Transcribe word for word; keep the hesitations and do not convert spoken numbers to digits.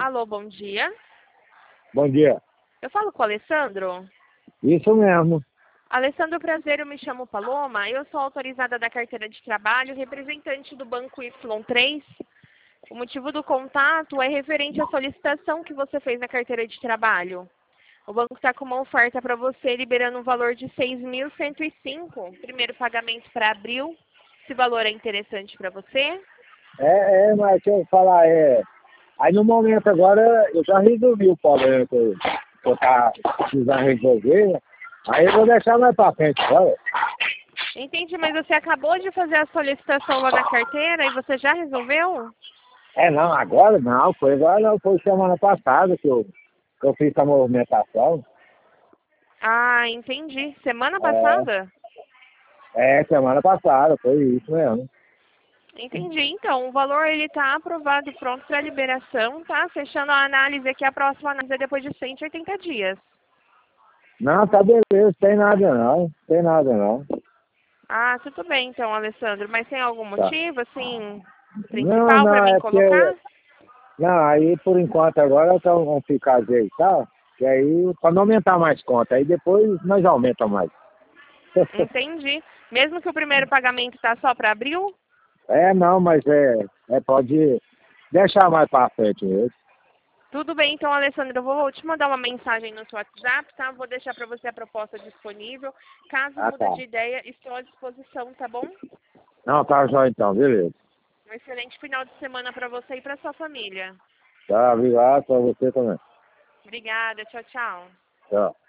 Alô, bom dia. Bom dia. Eu falo com o Alessandro? Isso mesmo. Alessandro, prazer, eu me chamo Paloma. Eu sou autorizada da carteira de trabalho, representante do Banco Y três. O motivo do contato é referente à solicitação que você fez na carteira de trabalho. O banco está com uma oferta para você, liberando um valor de seis mil cento e cinco. Primeiro pagamento para abril. Esse valor é interessante para você? É, é, mas deixa eu falar, é... Aí no momento agora eu já resolvi o problema que eu, que eu tava precisando resolver. Aí eu vou deixar mais pra frente, sabe? Entendi, mas você acabou de fazer a solicitação lá na carteira e você já resolveu? É, não, agora não, foi agora não, foi semana passada que eu, que eu fiz a movimentação. Ah, entendi. Semana É, passada? é, semana passada, foi isso mesmo. Entendi. Então, o valor ele está aprovado e pronto para liberação, tá? Fechando a análise aqui, a próxima análise é depois de cento e oitenta dias. Não, tá beleza, tem nada não, tem nada não. Ah, tudo bem então, Alessandro. Mas tem algum Tá. motivo, assim, Não, principal para não, mim é porque... colocar? Não, aí por enquanto agora então vamos ficar ajeitar, que aí, para não aumentar mais conta, aí depois nós aumenta mais. Entendi. Mesmo que o primeiro pagamento está só para abril? É, não, mas é, é pode deixar mais para frente mesmo. Tudo bem, então, Alessandro, eu vou te mandar uma mensagem no seu WhatsApp, tá? Vou deixar para você a proposta disponível. Caso Ah, mude tá. de ideia, estou à disposição, tá bom? Não, tá jóia então, beleza. Um excelente final de semana para você e para sua família. Tá, obrigado para você também. Obrigada, tchau, tchau. Tchau.